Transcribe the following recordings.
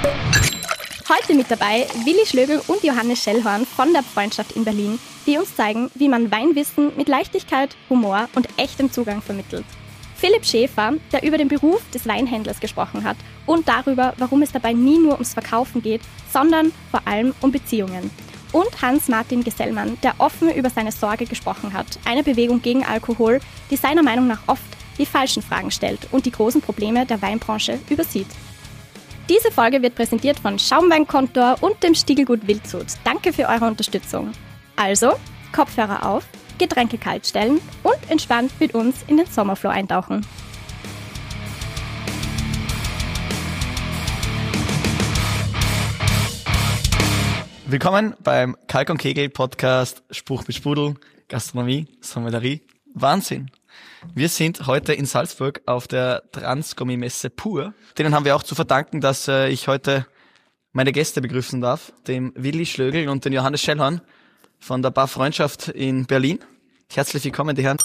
Heute mit dabei Willi Schlögl und Johannes Schellhorn von der Freundschaft in Berlin, die uns zeigen, wie man Weinwissen mit Leichtigkeit, Humor und echtem Zugang vermittelt. Philipp Schäfer, der über den Beruf des Weinhändlers gesprochen hat und darüber, warum es dabei nie nur ums Verkaufen geht, sondern vor allem um Beziehungen. Und Hans-Martin Gesellmann, der offen über seine Sorge gesprochen hat, eine Bewegung gegen Alkohol, die seiner Meinung nach oft die falschen Fragen stellt und die großen Probleme der Weinbranche übersieht. Diese Folge wird präsentiert von Schaumweinkontor und dem Stiegelgut Wildshut. Danke für eure Unterstützung. Also, Kopfhörer auf, Getränke kalt stellen und entspannt mit uns in den Sommerflow eintauchen. Willkommen beim Kalk und Kegel Podcast Spruch mit Sprudel, Gastronomie, Sommelerie, Wahnsinn. Wir sind heute in Salzburg auf der Transgourmet-Messe Pur. Denen haben wir auch zu verdanken, dass ich heute meine Gäste begrüßen darf, dem Willi Schlögl und den Johannes Schellhorn von der Bar Freundschaft in Berlin. Herzlich willkommen, die Herren.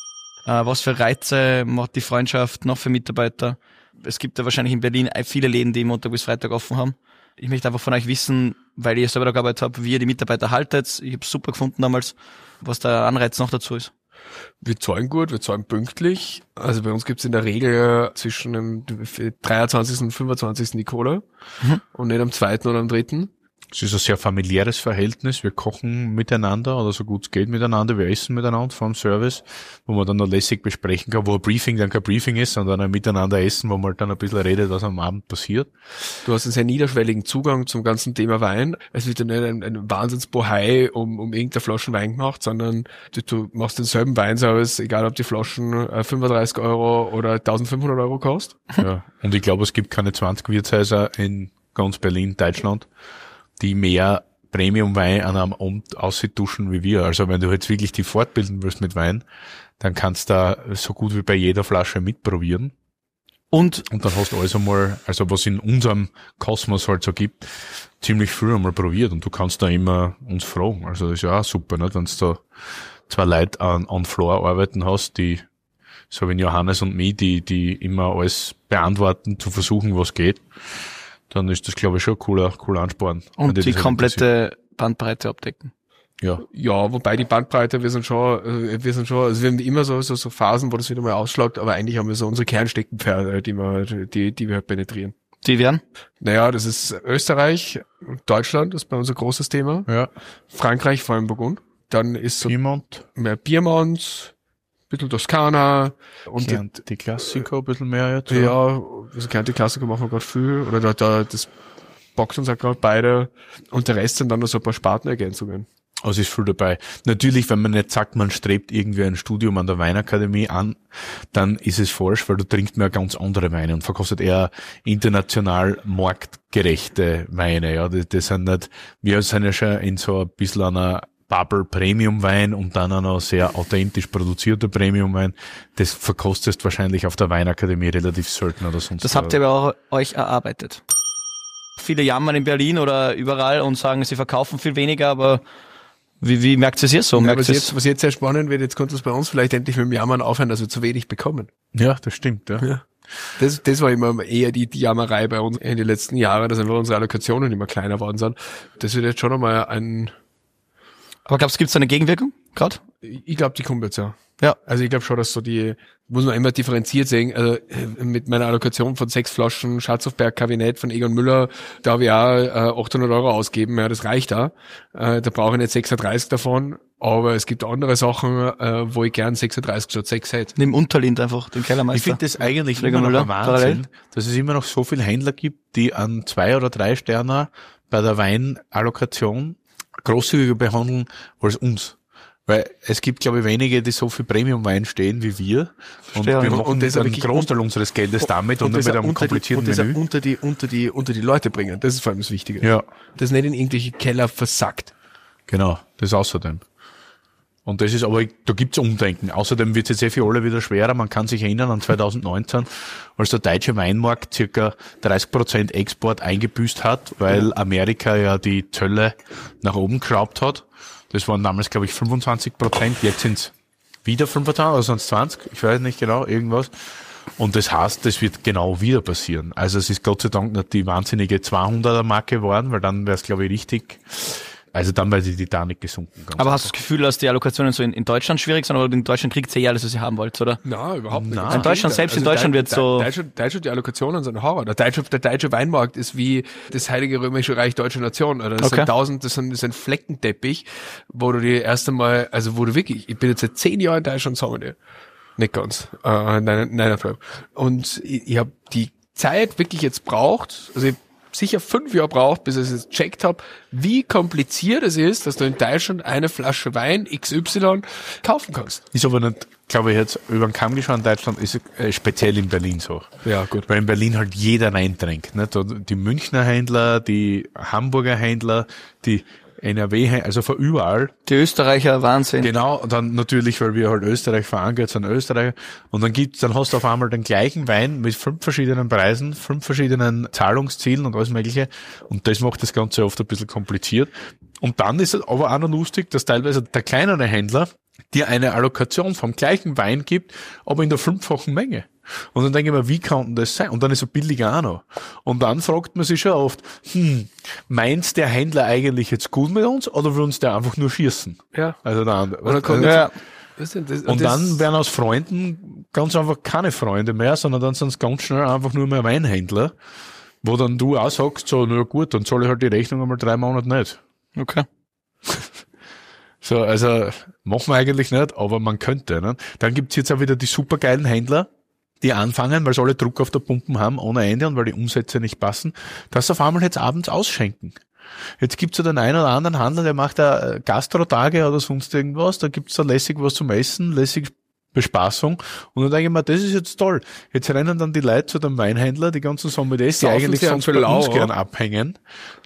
Was für Reize macht die Freundschaft noch für Mitarbeiter? Es gibt ja wahrscheinlich in Berlin viele Läden, die Montag bis Freitag offen haben. Ich möchte einfach von euch wissen, weil ich selber da gearbeitet habe, wie ihr die Mitarbeiter haltet. Ich habe es super gefunden damals, was der Anreiz noch dazu ist. Wir zahlen gut, wir zahlen pünktlich. Also bei uns gibt's in der Regel zwischen dem 23. und 25. die Cola und nicht am 2. oder am 3. Es ist ein sehr familiäres Verhältnis. Wir kochen miteinander oder so gut es geht miteinander. Wir essen miteinander vom Service, wo man dann noch lässig besprechen kann, wo ein Briefing dann kein Briefing ist, sondern ein Miteinander essen, wo man dann ein bisschen redet, was am Abend passiert. Du hast einen sehr niederschwelligen Zugang zum ganzen Thema Wein. Es wird ja nicht ein Wahnsinnsbohai um irgendeine Flaschen Wein gemacht, sondern du machst denselben Weinservice, egal ob die Flaschen 35 € oder 1500 € kosten. Ja. Und ich glaube, es gibt keine 20 Wirtshäuser in ganz Berlin, Deutschland, die mehr Premium-Wein an einem Abend ausduschen wie wir. Also wenn du jetzt wirklich die fortbilden willst mit Wein, dann kannst du da so gut wie bei jeder Flasche mitprobieren. Und dann hast du alles einmal, also was in unserem Kosmos halt so gibt, ziemlich früh einmal probiert. Und du kannst da immer uns fragen. Also das ist ja auch super, nicht? Wenn du da zwei Leute an Floor arbeiten hast, die, so wie Johannes und mich, die immer alles beantworten, zu versuchen, was geht, dann ist das, glaube ich, schon ein cooler Ansporn. Und die komplette Bandbreite abdecken. Ja, wobei die Bandbreite, wir sind schon, also wir haben immer so Phasen, wo das wieder mal ausschlagt, aber eigentlich haben wir so unsere Kernsteckenpferde, die wir halt penetrieren. Die wären? Naja, das ist Österreich, Deutschland, das ist bei uns ein großes Thema. Ja. Frankreich, vor allem Burgund. Dann ist so Piemont, mehr Piemont, bisschen Toskana und die Klassiker ein bisschen mehr jetzt. Ja, also die Klassiker machen wir gerade viel, oder das bockt uns auch gerade beide, und der Rest sind dann noch so ein paar Spartenergänzungen. Also ist viel dabei. Natürlich, wenn man nicht sagt, man strebt irgendwie ein Studium an der Weinakademie an, dann ist es falsch, weil du trinkst mehr ganz andere Weine und verkostet eher international marktgerechte Weine. Ja, das sind nicht, wir sind ja schon in so ein bisschen einer Bubble Premium Wein und dann auch noch sehr authentisch produzierter Premium Wein. Das verkostest wahrscheinlich auf der Weinakademie relativ selten oder sonst. Das habt ihr aber auch euch erarbeitet. Viele jammern in Berlin oder überall und sagen, sie verkaufen viel weniger, aber wie merkt ihr es so? Ja, was jetzt sehr spannend wird, jetzt kommt es bei uns vielleicht endlich mit dem Jammern aufhören, dass wir zu wenig bekommen. Ja, das stimmt, ja. Das war immer eher die Jammerei bei uns in den letzten Jahren, dass einfach unsere Allokationen immer kleiner worden sind. Das wird jetzt schon einmal Aber glaubst du, gibt es eine Gegenwirkung gerade? Ich glaube, die kommt jetzt, ja. Ja. Also ich glaube schon, dass so muss man immer differenziert sehen, also mit meiner Allokation von 6 Flaschen Schatzhofberg Kabinett von Egon Müller, da habe ich auch 800 € ausgeben, ja, das reicht da. Da brauche ich nicht 36 davon, aber es gibt andere Sachen, wo ich gern 36 statt 6 hätte. Nimm Unterlind einfach, den Kellermeister. Ich finde das eigentlich Egon immer noch Müller, ein Wahnsinn, dass es immer noch so viele Händler gibt, die an 2 oder 3 Sterner bei der Weinallokation großzügiger behandeln als uns. Weil es gibt, glaube ich, wenige, die so viel Premium-Wein stehen wie wir. Und wir machen das einen Großteil unseres Geldes damit und nicht mit einem komplizierten Menü. Unter die Leute bringen. Das ist vor allem das Wichtige. Ja. Das nicht in irgendwelche Keller versackt. Genau, das außerdem. Und das ist aber, da gibt's Umdenken. Außerdem wird es jetzt für alle wieder schwerer. Man kann sich erinnern an 2019, als der deutsche Weinmarkt circa 30% Export eingebüßt hat, weil Amerika ja die Zölle nach oben geschraubt hat. Das waren damals, glaube ich, 25%. Jetzt sind's wieder 25 oder sonst 20. Ich weiß nicht genau, irgendwas. Und das heißt, das wird genau wieder passieren. Also es ist Gott sei Dank nicht die wahnsinnige 200er-Marke geworden, weil dann wäre es, glaube ich, richtig. Also dann wäre die Titanic gesunken. Aber hast du das Gefühl, dass die Allokationen so in Deutschland schwierig sind, oder in Deutschland kriegt ihr alles, was ihr haben wollt, oder? Nein, überhaupt nicht. In Deutschland, selbst in Deutschland wird so... Deutschland, die Allokationen sind Horror. Der deutsche Weinmarkt ist wie das Heilige Römische Reich Deutsche Nation. Oder das sind ein Fleckenteppich, wo du die erst einmal, also wo du wirklich, ich bin jetzt seit 10 Jahren in Deutschland Sommelier. Nicht ganz. Nein. Und ich habe die Zeit wirklich jetzt braucht, also ich sicher 5 Jahre braucht, bis ich es jetzt gecheckt habe, wie kompliziert es ist, dass du in Deutschland eine Flasche Wein XY kaufen kannst. Ist aber nicht, glaube ich, jetzt über den Kamm geschaut in Deutschland, ist speziell in Berlin so. Ja, gut. Weil in Berlin halt jeder reintrinkt. Nicht? Die Münchner Händler, die Hamburger Händler, die NRW, also von überall. Die Österreicher, Wahnsinn. Genau, und dann natürlich, weil wir halt Österreich verankert sind, Österreicher. Und dann hast du auf einmal den gleichen Wein mit 5 verschiedenen Preisen, 5 verschiedenen Zahlungszielen und alles Mögliche. Und das macht das Ganze oft ein bisschen kompliziert. Und dann ist es aber auch noch lustig, dass teilweise der kleinere Händler dir eine Allokation vom gleichen Wein gibt, aber in der 5-fachen Menge. Und dann denke ich mir, wie kann denn das sein? Und dann ist er billiger auch noch. Und dann fragt man sich schon oft, meint der Händler eigentlich jetzt gut mit uns oder will uns der einfach nur schießen? Ja. Also dann, Oder kommt und dann werden aus Freunden ganz einfach keine Freunde mehr, sondern dann sind es ganz schnell einfach nur mehr Weinhändler, wo dann du auch sagst, so, na gut, dann zahle ich halt die Rechnung einmal 3 Monate nicht. Okay. So, also, machen wir eigentlich nicht, aber man könnte, ne? Dann gibt's jetzt auch wieder die supergeilen Händler, die anfangen, weil sie alle Druck auf der Pumpen haben, ohne Ende und weil die Umsätze nicht passen, dass sie auf einmal jetzt abends ausschenken. Jetzt gibt's ja den einen oder anderen Handel, der macht da Gastrotage oder sonst irgendwas, da gibt's da lässig was zum Essen, lässig Bespaßung, und dann denke ich mir, das ist jetzt toll. Jetzt rennen dann die Leute zu dem Weinhändler, die ganzen Sommeliers, die eigentlich sonst bei uns gern abhängen,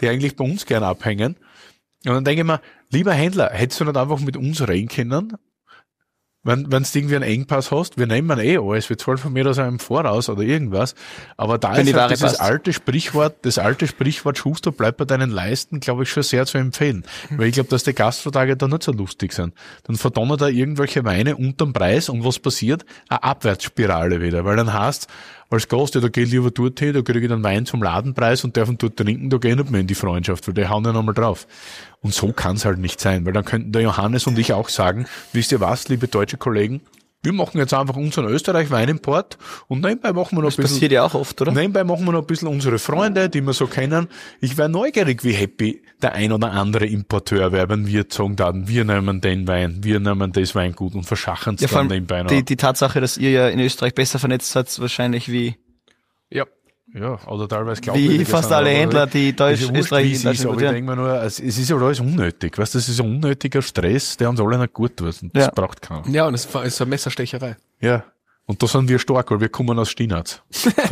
und dann denke ich mir, lieber Händler, hättest du nicht einfach mit uns reden können? Wenn du irgendwie einen Engpass hast, wir nehmen alles, wir zahlen von mir aus einem Voraus oder irgendwas, aber da ist halt das alte Sprichwort, Schuster, bleib bei deinen Leisten, glaube ich, schon sehr zu empfehlen. Weil ich glaube, dass die Gastrotage da nicht so lustig sind. Dann verdonnen da irgendwelche Weine unterm Preis, und was passiert? Eine Abwärtsspirale wieder, weil dann heißt, als Gast, ja, da geh ich lieber dort hin, da kriege ich dann Wein zum Ladenpreis und darf ihn dort trinken, da geh ich nicht mehr in die Freundschaft, weil die hauen ja nochmal drauf. Und so kann's halt nicht sein, weil dann könnten der Johannes und ich auch sagen, wisst ihr was, liebe deutsche Kollegen, wir machen jetzt einfach unseren Österreich-Weinimport und nebenbei machen wir noch ein bisschen... Das passiert ja auch oft, oder? Nebenbei machen wir noch ein bisschen unsere Freunde, die wir so kennen. Ich wäre neugierig, wie happy der ein oder andere Importeur wäre, wenn wir sagen dann, wir nehmen den Wein, wir nehmen das Weingut und verschachen es dann nebenbei noch. Die Tatsache, dass ihr ja in Österreich besser vernetzt seid, wahrscheinlich wie... Ja, oder teilweise wie fast alle Händler, die Österreich in Deutschland. Aber ich denke mir nur, es ist ja alles unnötig. Weißt du, das ist ein unnötiger Stress, der uns alle nicht gut tut. Und das braucht keiner. Ja, und es ist eine Messerstecherei. Ja. Und da sind wir stark, weil wir kommen aus Stinaz.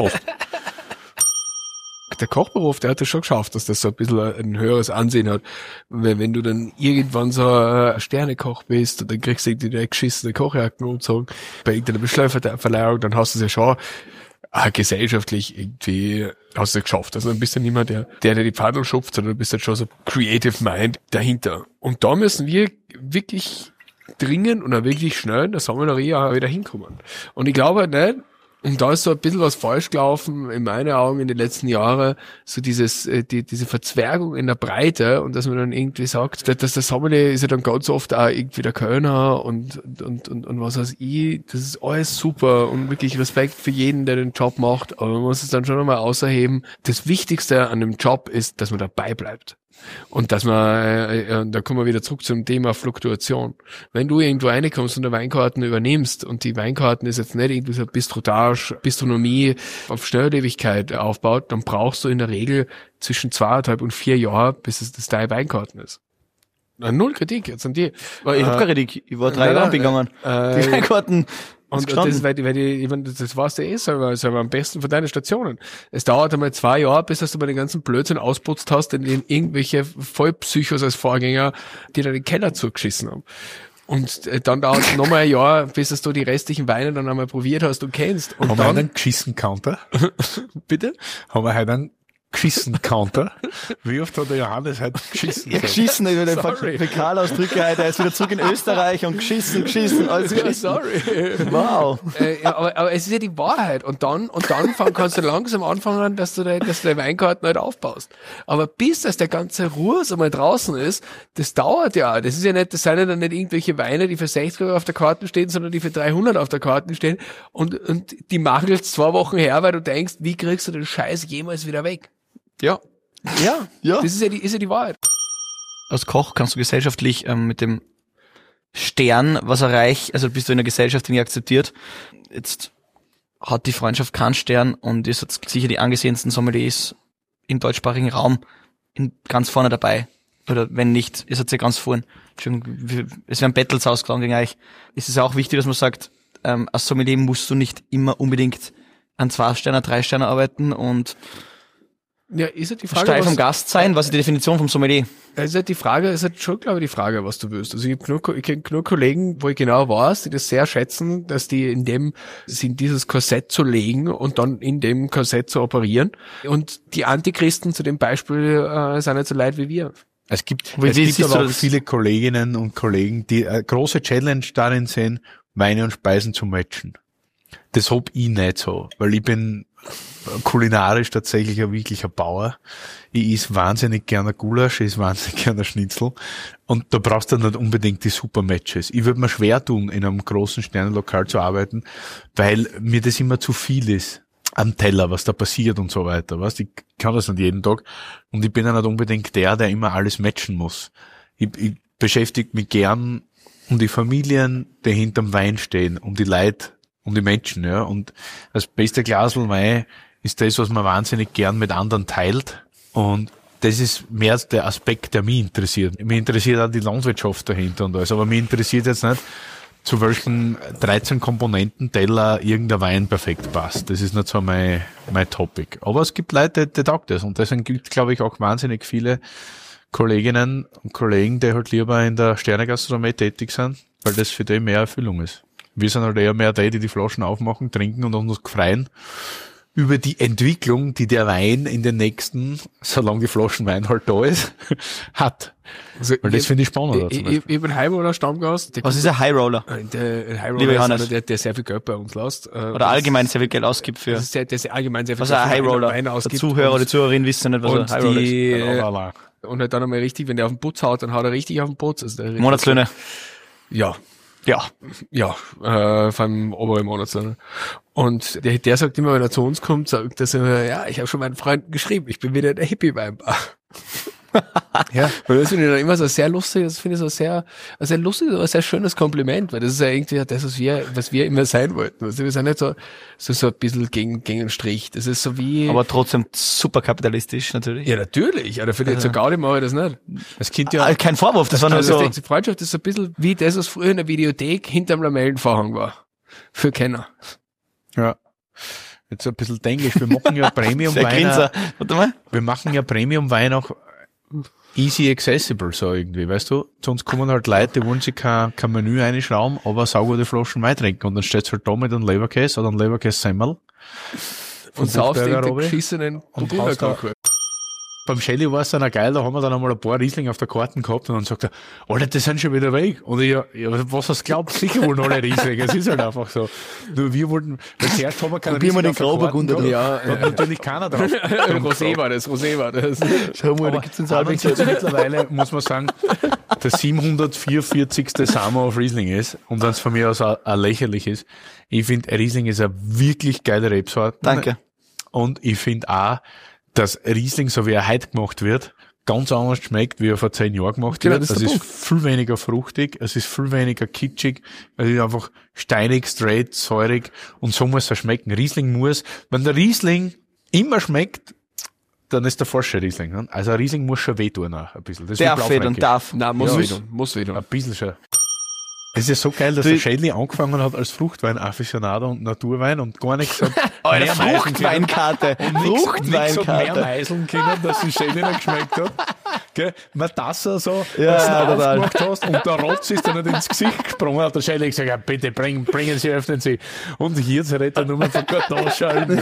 Der Kochberuf, der hat es schon geschafft, dass das so ein bisschen ein höheres Ansehen hat. Wenn du dann irgendwann so ein Sternekoch bist und dann kriegst du irgendwie eine geschissene Kochjacken umgezogen bei irgendeiner Beschleunigungsverleihung, dann hast du es ja schon gesellschaftlich irgendwie hast du es geschafft. Also dann bist du nicht mehr der die Pfadel schupft, sondern du bist halt schon so Creative Mind dahinter. Und da müssen wir wirklich dringend und auch wirklich schnell in der Sommelerie auch wieder hinkommen. Und ich glaube nicht, und da ist so ein bisschen was falsch gelaufen, in meinen Augen in den letzten Jahren, so diese Verzwergung in der Breite, und dass man dann irgendwie sagt, dass der Sommelier ist ja dann ganz oft auch irgendwie der Kölner und was weiß ich, das ist alles super und wirklich Respekt für jeden, der den Job macht, aber man muss es dann schon nochmal außerheben. Das Wichtigste an dem Job ist, dass man dabei bleibt. Und dass man, da kommen wir wieder zurück zum Thema Fluktuation. Wenn du irgendwo reinkommst und eine Weinkarten übernimmst, und die Weinkarten ist jetzt nicht irgendwie so Bistronomie auf Schnelllebigkeit aufbaut, dann brauchst du in der Regel zwischen 2,5 und 4 Jahren, bis es das deine Weinkarten ist. Null Kritik jetzt an die. Ich habe keine Kritik, ich war 3 Jahre gegangen. Die Weinkarten. Und das, das warst du selber am besten von deinen Stationen. Es dauert einmal 2 Jahre, bis du mal den ganzen Blödsinn ausputzt hast, in den irgendwelche Vollpsychos als Vorgänger, die da den Keller zugeschissen haben. Und dann dauert es nochmal ein Jahr, bis du die restlichen Weine dann einmal probiert hast und kennst. Und haben wir einen geschissen Counter? Bitte? Haben wir heute einen Geschissen-Counter. Wie oft hat der Johannes heute geschissen? Ja, geschissen über den Fäkalausdrücke heute. Er ist wieder zurück in Österreich und geschissen, alles geschissen. Sorry. Wow. Ja, aber es ist ja die Wahrheit. Und dann kannst du langsam anfangen, dass du deinen Weingarten halt aufbaust. Aber bis das der ganze Ruß einmal draußen ist, das dauert ja. Das sind ja dann nicht irgendwelche Weine, die für 60 Euro auf der Karte stehen, sondern die für 300 auf der Karte stehen. Und die machen jetzt 2 Wochen her, weil du denkst, wie kriegst du den Scheiß jemals wieder weg? Ja. Das ist ja die Wahrheit. Als Koch kannst du gesellschaftlich mit dem Stern was erreichen, also bist du in einer Gesellschaft, die nicht akzeptiert. Jetzt hat die Freundschaft keinen Stern und ist jetzt sicher die angesehensten Sommeliers im deutschsprachigen Raum ganz vorne dabei. Oder wenn nicht, ist jetzt ja ganz vorne. Es werden Battles ausgetragen gegen euch. Es ist auch wichtig, dass man sagt, als Sommelier musst du nicht immer unbedingt an 2 Sterne, 3 Sterne arbeiten und Ja, ist halt die Frage, steif vom Gast sein. Was ist die Definition vom Sommelier? Ist halt schon, glaube ich, die Frage, was du willst. Also ich kenn nur Kollegen, wo ich genau weiß, die das sehr schätzen, dass die in dieses Korsett zu legen und dann in dem Korsett zu operieren. Und die Antichristen zu dem Beispiel sind nicht so leid wie wir. Es gibt aber auch viele Kolleginnen und Kollegen, die eine große Challenge darin sehen, Weine und Speisen zu matchen. Das hab ich nicht so, weil ich bin kulinarisch tatsächlich ein wirklicher Bauer. Ich esse wahnsinnig gerne Gulasch, ich esse wahnsinnig gerne Schnitzel. Und da brauchst du nicht unbedingt die super Matches. Ich würde mir schwer tun, in einem großen Sternenlokal zu arbeiten, weil mir das immer zu viel ist am Teller, was da passiert und so weiter. Weißt? Ich kann das nicht jeden Tag. Und ich bin ja nicht unbedingt der immer alles matchen muss. Ich beschäftige mich gern um die Familien, die hinterm Wein stehen, um die Leute, um die Menschen, ja. Und das beste Glasl Wein ist das, was man wahnsinnig gern mit anderen teilt. Und das ist mehr der Aspekt, der mich interessiert. Mich interessiert auch die Landwirtschaft dahinter und alles. Aber mich interessiert jetzt nicht, zu welchen 13 Komponenten Teller irgendein Wein perfekt passt. Das ist nicht so mein Topic. Aber es gibt Leute, die taugt das. Und deswegen gibt es, glaube ich, auch wahnsinnig viele Kolleginnen und Kollegen, die halt lieber in der Sternegastronomie tätig sind, weil das für die mehr Erfüllung ist. Wir sind halt eher mehr die Flaschen aufmachen, trinken und uns freuen über die Entwicklung, die der Wein in den nächsten, solange die Flaschen Wein halt da ist, hat. Also weil das finde ich spannend. Ich bin ein Highroller Stammgast. Was ist ein High Roller? Der Highroller Lieber ist Johannes. einer, der sehr viel Geld bei uns lässt. Oder allgemein sehr viel Geld ausgibt für. Der allgemein sehr viel Was ein High Roller. Der Zuhörer oder die Zuhörerin wissen nicht, was ein High Roller ist. Und halt dann einmal richtig, wenn der auf den Putz haut, dann haut er richtig auf den Putz. Also Monatslöhne. Ja, vor allem obere Monatslöhne. Und der sagt immer, wenn er zu uns kommt, sagt er immer, ja, ich habe schon meinen Freunden geschrieben, ich bin wieder in der Hippie-Weinbar. Ja, und das finde ich dann immer so sehr lustig, das finde ich so sehr lustig, aber sehr schönes Kompliment, weil das ist ja irgendwie das, was wir immer sein wollten. Also wir sind nicht so ein bisschen gegen den Strich. Das ist so wie. Aber trotzdem super kapitalistisch, natürlich. Ja, natürlich. Aber für die zur Gaudi mache ich das nicht. Das Kind ja. Kein Vorwurf, das war nur so. Die Freundschaft ist so ein bisschen wie das, was früher in der Videothek hinterm Lamellenvorhang war. Für Kenner. Ja. Jetzt ein bisschen Englisch. Wir machen ja Premium-Wein. Warte mal. Wir machen ja Premium-Wein auch easy accessible, so irgendwie, weißt du? Zu uns kommen halt Leute, die wollen sich kein Menü einschrauben, aber saugute Flaschen Wein trinken. Und dann steht's halt da mit einem Leberkäse oder einem Leberkäse-Semmel. Und saufst den geschissenen Burgunderkocher. Beim Shelly war es dann auch geil, da haben wir dann einmal ein paar Riesling auf der Karten gehabt und dann sagt er, Alter, die sind schon wieder weg. Und ich, ja, was hast du glaubt? Sicher wollen alle Riesling. Es ist halt einfach so. Nur wir wollten, weil zuerst haben wir keine Riesling den Grauburgunder drauf. Ja, hat natürlich keiner drauf. Rosé war das. Schau mal, da gibt's den Salbix jetzt mittlerweile, muss man sagen, der 744. Summer of Riesling ist und wenn es von mir aus auch lächerlich ist. Ich finde, Riesling ist eine wirklich geile Rebsorte. Danke. Und ich finde auch, dass Riesling, so wie er heute gemacht wird, ganz anders schmeckt, wie er vor 10 Jahren gemacht wird. Es ist viel weniger fruchtig, es ist viel weniger kitschig, es ist einfach steinig, straight, säurig und so muss er schmecken. Riesling muss, wenn der Riesling immer schmeckt, dann ist der falsche Riesling. Ne? Also ein Riesling muss schon wehtun auch ein bisschen. Das darf. Nein, muss wehtun. Ein bisschen schon. Es ist so geil, dass der Schädli angefangen hat als Fruchtwein-Afficionado und Naturwein und gar nichts hat. Eine Fruchtweinkarte. Fruchtweinkarte. Mehr meißeln können, dass die Schädli nicht geschmeckt hat. gell? Matassa so, Ja, was du total. aufgemacht hast und der Rotz ist dann nicht ins Gesicht gesprungen, hat der Scheile gesagt, ja, bitte bringen Sie, öffnen Sie. Und hier redet er nur von Kartoffeln.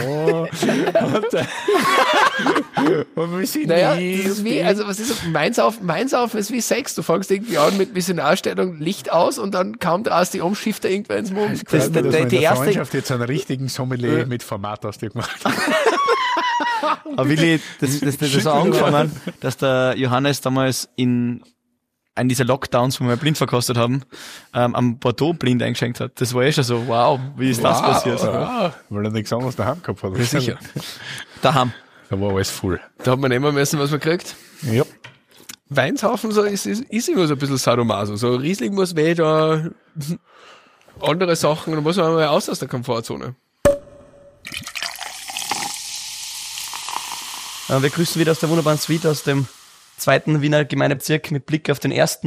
Und wir sind Naja, nie. das ist wie, also was ist das? Weinsaufen ist wie Sex. Du fängst irgendwie an mit Missionarstellung, Licht aus und dann kaum der erste umschifft er irgendwer ins Mund. Das- dass wir in die der erste- Freundschaft jetzt einen richtigen Sommelier mit Format aus dir gemacht haben. Aber Willi, das ist so angefangen, dass der Johannes damals in einen dieser Lockdowns, wo wir blind verkostet haben, am Bordeaux blind eingeschenkt hat. Das war eh schon so, wow, wie ist das passiert? Ja, weil er nichts anderes daheim gehabt hat. Sicher. Daheim. Da war alles voll. Da hat man nehmen müssen, was man kriegt. Ja. Weinsaufen so ist immer so ein bisschen Sadomaso. So Riesling muss weh, da andere Sachen, da muss man mal aus der Komfortzone. Wir grüßen wieder aus der wunderbaren Suite aus dem 2. Wiener Gemeindebezirk mit Blick auf den 1.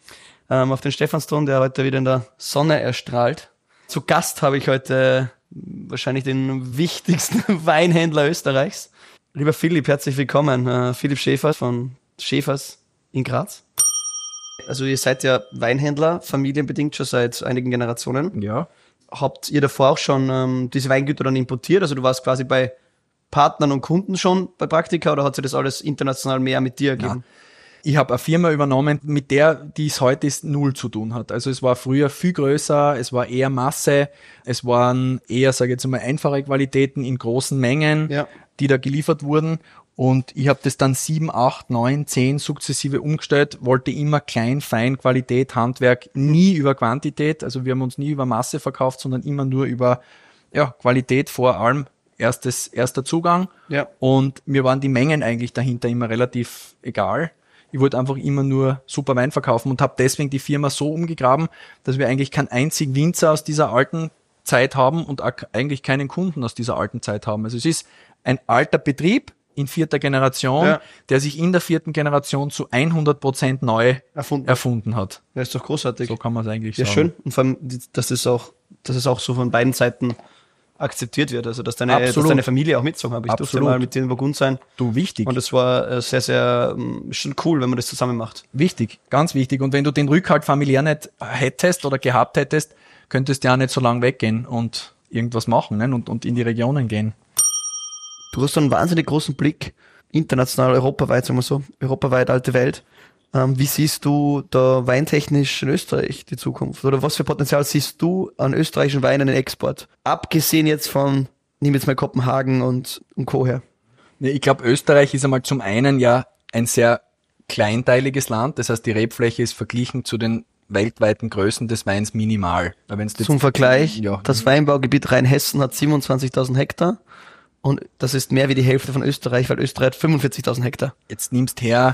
Auf den Stephansthron, der heute wieder in der Sonne erstrahlt. Zu Gast habe ich heute wahrscheinlich den wichtigsten Weinhändler Österreichs. Lieber Philipp, herzlich willkommen. Philipp Schäfer von Schäfers in Graz. Also ihr seid ja Weinhändler, familienbedingt schon seit einigen Generationen. Ja. Habt ihr davor auch schon diese Weingüter dann importiert? Also du warst quasi bei Partnern und Kunden schon bei Praktika oder hat sich das alles international mehr mit dir ergeben? Ich habe eine Firma übernommen, mit der, die es heute ist, null zu tun hat. Also es war früher viel größer, es war eher Masse, es waren eher, sage ich jetzt mal, einfache Qualitäten in großen Mengen, Ja. die da geliefert wurden. Und ich habe das dann 7, 8, 9, 10 sukzessive umgestellt, wollte immer klein, fein, Qualität, Handwerk, nie über Quantität. Also wir haben uns nie über Masse verkauft, sondern immer nur über Qualität vor allem. Erster Zugang. Ja. Und mir waren die Mengen eigentlich dahinter immer relativ egal. Ich wollte einfach immer nur super Wein verkaufen und habe deswegen die Firma so umgegraben, dass wir eigentlich keinen einzigen Winzer aus dieser alten Zeit haben und eigentlich keinen Kunden aus dieser alten Zeit haben. Also es ist ein alter Betrieb in 4. Generation, Ja. der sich in der 4. Generation zu 100% neu erfunden hat. Ja, ist doch großartig. So kann man es eigentlich Ja, sagen. schön. Und vor allem, dass es auch so von beiden Seiten akzeptiert wird. Also, dass deine Familie auch mitgezogen hat. Ich durfte Absolut. mal mit denen in Burgund sein. Du, wichtig. Und es war sehr, sehr schon cool, wenn man das zusammen macht. Wichtig, ganz wichtig. Und wenn du den Rückhalt familiär nicht hättest oder gehabt hättest, könntest du ja nicht so lange weggehen und irgendwas machen, ne? und in die Regionen gehen. Du hast so einen wahnsinnig großen Blick, international, europaweit, sagen wir so, europaweit, alte Welt. Wie siehst du da weintechnisch in Österreich die Zukunft? Oder was für Potenzial siehst du an österreichischen Weinen im Export? Abgesehen jetzt von, nimm jetzt mal Kopenhagen und Co. her. Nee, ich glaube, Österreich ist einmal zum einen ja ein sehr kleinteiliges Land. Das heißt, die Rebfläche ist verglichen zu den weltweiten Größen des Weins minimal. Weil wenn's jetzt, Zum Vergleich, ja, das Weinbaugebiet Rheinhessen hat 27.000 Hektar und das ist mehr wie die Hälfte von Österreich, weil Österreich hat 45.000 Hektar. jetzt nimmst her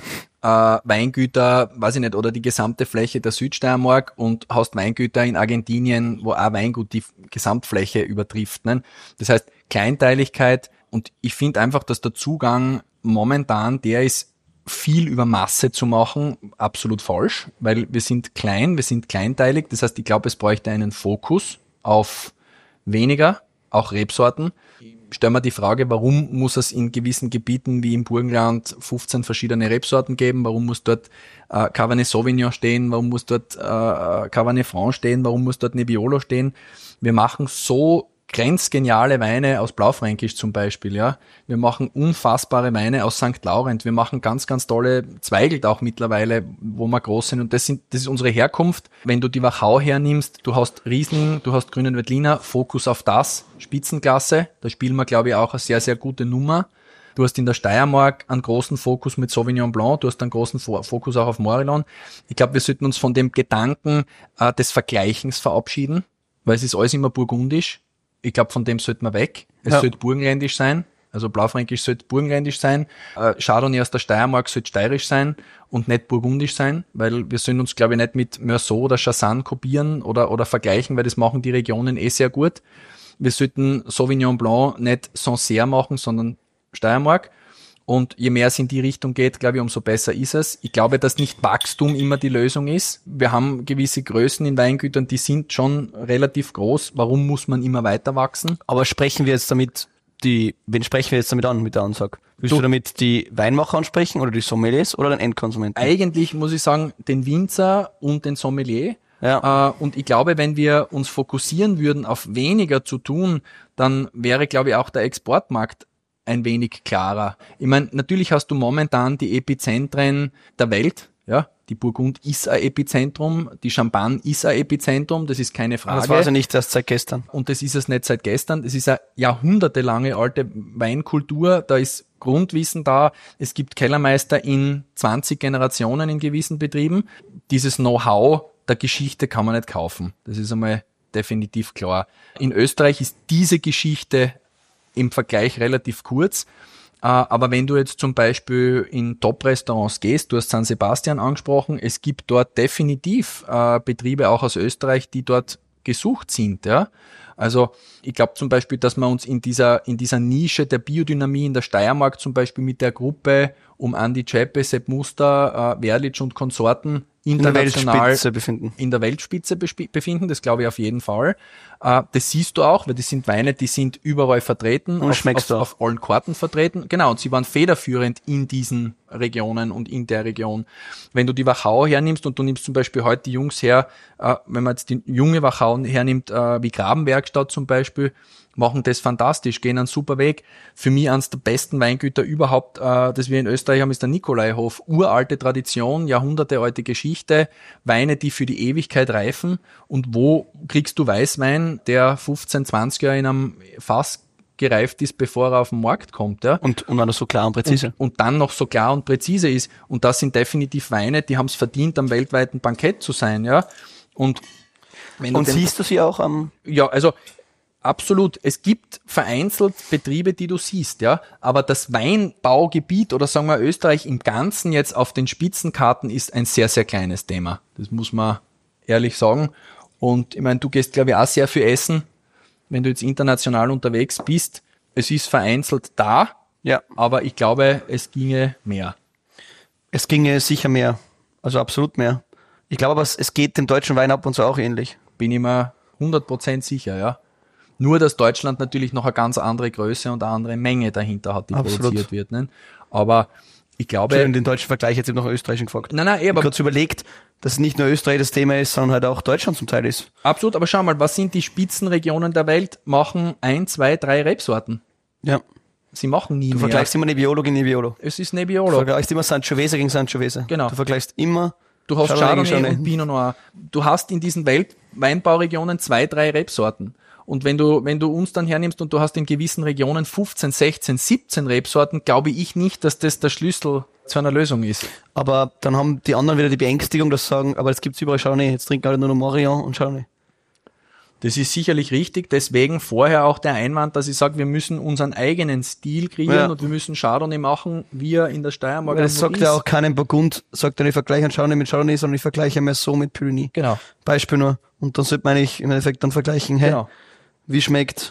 Weingüter, weiß ich nicht, oder die gesamte Fläche der Südsteiermark und hast Weingüter in Argentinien, wo auch Weingut die Gesamtfläche übertrifft. Ne? Das heißt, Kleinteiligkeit, und ich finde einfach, dass der Zugang momentan der ist, viel über Masse zu machen, absolut falsch, weil wir sind klein, wir sind kleinteilig. Das heißt, ich glaube, es bräuchte einen Fokus auf weniger, auch Rebsorten. Ich stelle mir die Frage, warum muss es in gewissen Gebieten wie im Burgenland 15 verschiedene Rebsorten geben? Warum muss dort Cabernet Sauvignon stehen? Warum muss dort Cabernet Franc stehen? Warum muss dort Nebbiolo stehen? Wir machen so grenzgeniale Weine aus Blaufränkisch zum Beispiel, ja. Wir machen unfassbare Weine aus St. Laurent. Wir machen ganz, ganz tolle Zweigelt auch mittlerweile, wo wir groß sind. Und das ist unsere Herkunft. Wenn du die Wachau hernimmst, du hast Riesling, du hast Grünen Veltliner, Fokus auf das, Spitzenklasse. Da spielen wir, glaube ich, auch eine sehr, sehr gute Nummer. Du hast in der Steiermark einen großen Fokus mit Sauvignon Blanc, du hast einen großen Fokus auch auf Morillon. Ich glaube, wir sollten uns von dem Gedanken des Vergleichens verabschieden, weil es ist alles immer burgundisch. Ich glaube, von dem sollte man weg. Es sollte burgenländisch sein. Also Blaufränkisch sollte burgenländisch sein. Chardonnay aus der Steiermark sollte steirisch sein und nicht burgundisch sein, weil wir sollen uns, glaube ich, nicht mit Meursault oder Chassagne kopieren oder vergleichen, weil das machen die Regionen sehr gut. Wir sollten Sauvignon Blanc nicht Sancerre machen, sondern Steiermark. Und je mehr es in die Richtung geht, glaube ich, umso besser ist es. Ich glaube, dass nicht Wachstum immer die Lösung ist. Wir haben gewisse Größen in Weingütern, die sind schon relativ groß. Warum muss man immer weiter wachsen? Aber sprechen wir jetzt damit wen sprechen wir jetzt damit an, mit der Ansage? Willst du damit die Weinmacher ansprechen oder die Sommeliers oder den Endkonsumenten? Eigentlich muss ich sagen, den Winzer und den Sommelier. Ja. Und ich glaube, wenn wir uns fokussieren würden, auf weniger zu tun, dann wäre, glaube ich, auch der Exportmarkt ein wenig klarer. Ich meine, natürlich hast du momentan die Epizentren der Welt, ja. Die Burgund ist ein Epizentrum, die Champagne ist ein Epizentrum, das ist keine Frage. Das war also nicht erst seit gestern. Und das ist es nicht seit gestern. Das ist eine jahrhundertelange alte Weinkultur. Da ist Grundwissen da. Es gibt Kellermeister in 20 Generationen in gewissen Betrieben. Dieses Know-how der Geschichte kann man nicht kaufen. Das ist einmal definitiv klar. In Österreich ist diese Geschichte im Vergleich relativ kurz. Aber wenn du jetzt zum Beispiel in Top-Restaurants gehst, du hast San Sebastian angesprochen, es gibt dort definitiv Betriebe auch aus Österreich, die dort gesucht sind. Ja? Also ich glaube zum Beispiel, dass wir uns in dieser Nische der Biodynamie in der Steiermark zum Beispiel mit der Gruppe um Andi Zschäpe, Sepp Muster, Werlitsch und Konsorten international in der Weltspitze befinden, das glaube ich auf jeden Fall. Das siehst du auch, weil das sind Weine, die sind überall vertreten, und auf allen Karten vertreten. Genau, und sie waren federführend in diesen Regionen und in der Region. Wenn du die Wachau hernimmst und du nimmst zum Beispiel heute die Jungs her, wenn man jetzt die junge Wachau hernimmt, wie Grabenwerkstatt zum Beispiel, machen das fantastisch, gehen einen super Weg. Für mich eines der besten Weingüter überhaupt, das wir in Österreich haben, ist der Nikolaihof. Uralte Tradition, jahrhundertealte Geschichte, Weine, die für die Ewigkeit reifen. Und wo kriegst du Weißwein, der 15, 20 Jahre in einem Fass gereift ist, bevor er auf den Markt kommt? Ja? Und dann noch so klar und präzise. Und dann noch so klar und präzise ist. Und das sind definitiv Weine, die haben es verdient, am weltweiten Bankett zu sein. Ja? Und siehst du sie auch am... Ja, also... Absolut. Es gibt vereinzelt Betriebe, die du siehst, ja. Aber das Weinbaugebiet oder sagen wir Österreich im Ganzen jetzt auf den Spitzenkarten ist ein sehr, sehr kleines Thema. Das muss man ehrlich sagen. Und ich meine, du gehst, glaube ich, auch sehr viel essen, wenn du jetzt international unterwegs bist. Es ist vereinzelt da, ja. Aber ich glaube, es ginge mehr. Es ginge sicher mehr. Also absolut mehr. Ich glaube aber, es geht dem deutschen Wein ab und zu auch ähnlich. Bin ich mir 100% sicher, ja. Nur, dass Deutschland natürlich noch eine ganz andere Größe und eine andere Menge dahinter hat, die absolut produziert wird. Ne? Aber ich glaube... Den deutschen Vergleich jetzt eben noch Österreich gefragt. Nein, aber... Ich habe gerade überlegt, dass nicht nur Österreich das Thema ist, sondern halt auch Deutschland zum Teil ist. Absolut, aber schau mal, was sind die Spitzenregionen der Welt? Machen 1, 2, 3 Rebsorten. Ja. Sie machen nie mehr. Du vergleichst immer Nebbiolo gegen Nebbiolo. Es ist Nebbiolo. Du vergleichst immer Sangiovese gegen Sangiovese. Genau. Du vergleichst immer... Du hast Chardonnay und Pinot Noir. Du hast in diesen Weltweinbauregionen 2, 3 Rebsorten. Und wenn du uns dann hernimmst und du hast in gewissen Regionen 15, 16, 17 Rebsorten, glaube ich nicht, dass das der Schlüssel zu einer Lösung ist. Aber dann haben die anderen wieder die Beängstigung, dass sie sagen, aber jetzt gibt's überall Chardonnay, jetzt trinken alle nur noch Morillon und Chardonnay. Das ist sicherlich richtig, deswegen vorher auch der Einwand, dass ich sage, wir müssen unseren eigenen Stil kreieren und wir müssen Chardonnay machen, wie er in der Steiermark ist. Das sagt ja auch keinem Burgund, sagt er, ich vergleiche Chardonnay mit Chardonnay, sondern ich vergleiche Merceau mit Puligny. Genau. Beispiel nur. Und dann sollte man eigentlich im Endeffekt dann vergleichen, hey, genau. Wie schmeckt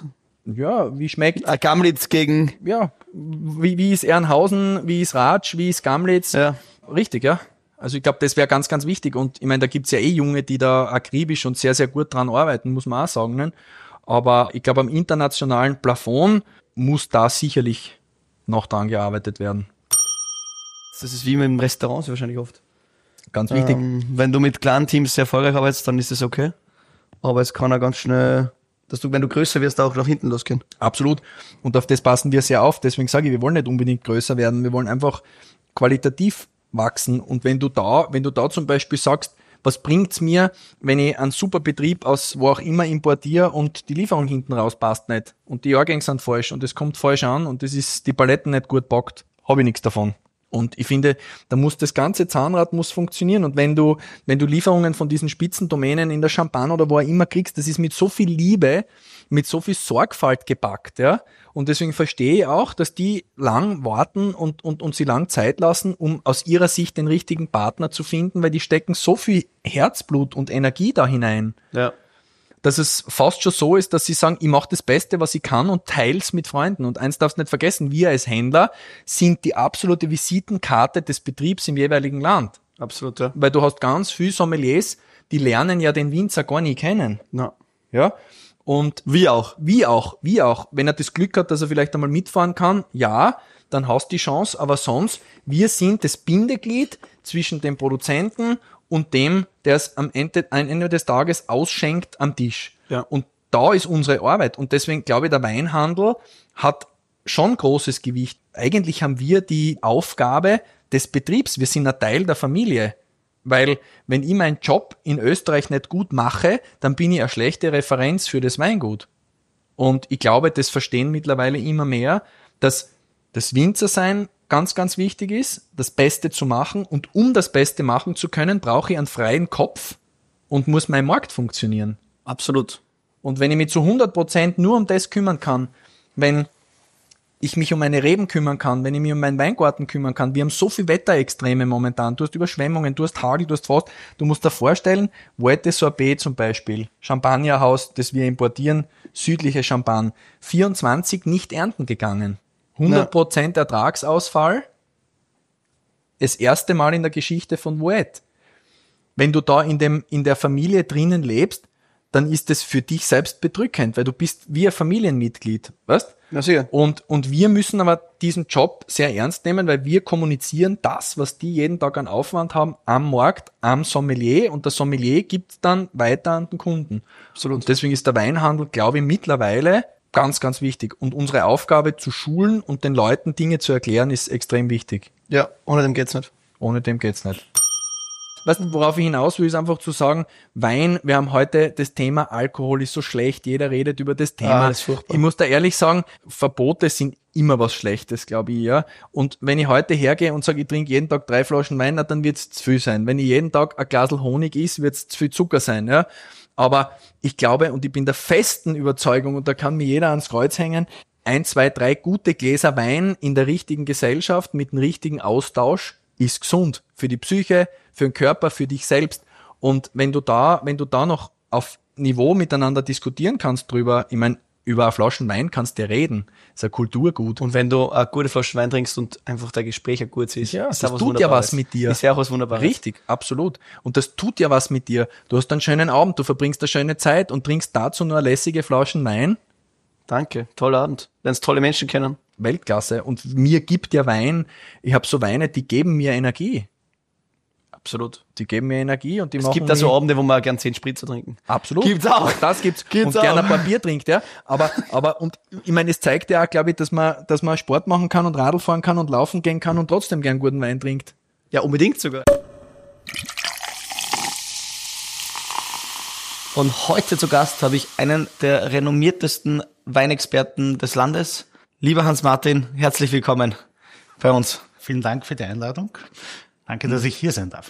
Gamlitz gegen... Ja, wie ist Ehrenhausen, wie ist Ratsch, wie ist Gamlitz? Ja. Richtig, ja. Also ich glaube, das wäre ganz, ganz wichtig. Und ich meine, da gibt's ja Junge, die da akribisch und sehr, sehr gut dran arbeiten, muss man auch sagen. Ne? Aber ich glaube, am internationalen Plafond muss da sicherlich noch dran gearbeitet werden. Das ist wie mit dem Restaurant wahrscheinlich oft. Ganz wichtig. Wenn du mit kleinen Teams sehr erfolgreich arbeitest, dann ist das okay. Aber es kann auch ganz schnell, dass du, wenn du größer wirst, auch nach hinten losgehen. Absolut. Und auf das passen wir sehr auf. Deswegen sage ich, wir wollen nicht unbedingt größer werden. Wir wollen einfach qualitativ wachsen. Und wenn du da zum Beispiel sagst, was bringt's mir, wenn ich einen super Betrieb aus wo auch immer importiere und die Lieferung hinten raus passt nicht und die Jahrgänge sind falsch und es kommt falsch an und das ist die Paletten nicht gut packt, habe ich nichts davon. Und ich finde, da muss das ganze Zahnrad muss funktionieren. Und wenn du Lieferungen von diesen Spitzendomänen in der Champagne oder wo auch immer kriegst, das ist mit so viel Liebe, mit so viel Sorgfalt gepackt, ja. Und deswegen verstehe ich auch, dass die lang warten und sie lang Zeit lassen, um aus ihrer Sicht den richtigen Partner zu finden, weil die stecken so viel Herzblut und Energie da hinein. Ja. Dass es fast schon so ist, dass sie sagen, ich mache das Beste, was ich kann und teil's mit Freunden. Und eins darfst du nicht vergessen, wir als Händler sind die absolute Visitenkarte des Betriebs im jeweiligen Land. Absolut, ja. Weil du hast ganz viele Sommeliers, die lernen ja den Winzer gar nicht kennen. Ja. Ja. Und Wie auch. wie auch. Wenn er das Glück hat, dass er vielleicht einmal mitfahren kann, ja, dann hast du die Chance, aber sonst, wir sind das Bindeglied zwischen dem Produzenten und dem, der es am Ende des Tages ausschenkt am Tisch. Ja. Und da ist unsere Arbeit. Und deswegen glaube ich, der Weinhandel hat schon großes Gewicht. Eigentlich haben wir die Aufgabe des Betriebs. Wir sind ein Teil der Familie. Weil wenn ich meinen Job in Österreich nicht gut mache, dann bin ich eine schlechte Referenz für das Weingut. Und ich glaube, das verstehen mittlerweile immer mehr, dass das Winzersein ganz, ganz wichtig ist, das Beste zu machen. Und um das Beste machen zu können, brauche ich einen freien Kopf und muss mein Markt funktionieren. Absolut. Und wenn ich mich zu 100% nur um das kümmern kann, wenn ich mich um meine Reben kümmern kann, wenn ich mich um meinen Weingarten kümmern kann, wir haben so viel Wetterextreme momentan, du hast Überschwemmungen, du hast Hagel, du hast Frost, du musst dir vorstellen, Voete Sorbet zum Beispiel, Champagnerhaus, das wir importieren, südliche Champagne, 24 nicht ernten gegangen, 100% Ertragsausfall, das erste Mal in der Geschichte von Voete. Wenn du da in der Familie drinnen lebst, dann ist es für dich selbst bedrückend, weil du bist wie ein Familienmitglied, weißt? Na sicher. Und wir müssen aber diesen Job sehr ernst nehmen, weil wir kommunizieren das, was die jeden Tag an Aufwand haben, am Markt, am Sommelier, und der Sommelier gibt dann weiter an den Kunden. Absolut. Und deswegen ist der Weinhandel, glaube ich, mittlerweile ganz, ganz wichtig. Und unsere Aufgabe zu schulen und den Leuten Dinge zu erklären, ist extrem wichtig. Ja, ohne dem geht's nicht. Ohne dem geht's nicht. Weißt du, worauf ich hinaus will, ist einfach zu sagen, Wein, wir haben heute das Thema Alkohol ist so schlecht, jeder redet über das Thema. Das ist furchtbar. Ich muss da ehrlich sagen, Verbote sind immer was Schlechtes, glaube ich, ja. Und wenn ich heute hergehe und sage, ich trinke jeden Tag 3 Flaschen Wein, na, dann wird's zu viel sein. Wenn ich jeden Tag ein Glas Honig isst, wird's zu viel Zucker sein, ja. Aber ich glaube, und ich bin der festen Überzeugung, und da kann mir jeder ans Kreuz hängen, 1, 2, 3 gute Gläser Wein in der richtigen Gesellschaft mit dem richtigen Austausch ist gesund. Für die Psyche, für den Körper, für dich selbst. Und wenn du da noch auf Niveau miteinander diskutieren kannst drüber, ich meine, über eine Flasche Wein kannst du reden. Das ist ein Kulturgut. Und wenn du eine gute Flasche Wein trinkst und einfach dein Gespräch ein gutes ist, Ja, ist das auch tut ja Wunderbares. was mit dir. Ist ja auch was Wunderbares. Richtig, absolut. Und das tut ja was mit dir. Du hast einen schönen Abend, du verbringst eine schöne Zeit und trinkst dazu nur eine lässige Flasche Wein. Danke, toller Abend. Lernst tolle Menschen kennen. Weltklasse. Und mir gibt ja Wein, ich habe so Weine, die geben mir Energie. Absolut. Die geben mir Energie und die Es machen gibt da so mich- Abende, wo wir gern 10 Spritzer trinken. Absolut. Gibt's auch. Das gibt's. Gibt's und gerne auch. ein paar Bier trinkt, ja. Aber, und ich meine, es zeigt ja auch, glaube ich, dass man Sport machen kann und Radl fahren kann und laufen gehen kann und trotzdem gern guten Wein trinkt. Ja, unbedingt sogar. Und heute zu Gast habe ich einen der renommiertesten Weinexperten des Landes. Lieber Hans-Martin, herzlich willkommen bei uns. Vielen Dank für die Einladung. Danke, dass ich hier sein darf.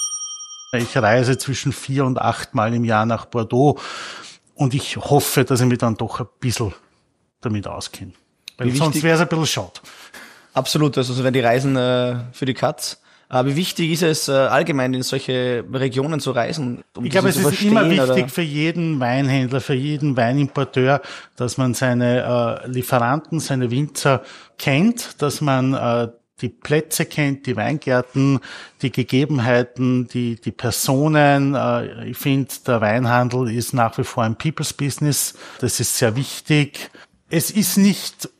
Ich reise zwischen 4 und 8 Mal im Jahr nach Bordeaux und ich hoffe, dass ich mich dann doch ein bisschen damit auskenne. Weil Wie sonst wichtig- wäre es ein bisschen schade. Absolut, also so werden die Reisen für die Katz. Aber wie wichtig ist es allgemein in solche Regionen zu reisen? Um Ich glaube, es diese zu ist immer verstehen, wichtig oder? für jeden Weinhändler, für jeden Weinimporteur, dass man seine Lieferanten, seine Winzer kennt, dass man die Plätze kennt, die Weingärten, die Gegebenheiten, die Personen. Ich finde, der Weinhandel ist nach wie vor ein People's Business. Das ist sehr wichtig. Es ist nicht